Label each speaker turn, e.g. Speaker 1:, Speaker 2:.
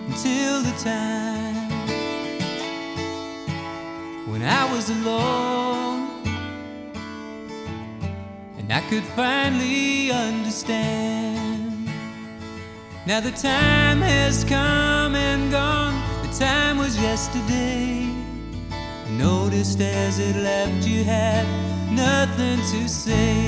Speaker 1: until the time when I was alone and I could finally understand. Now the time has come and gone, the time was yesterday. I noticed as it left you had nothing to say.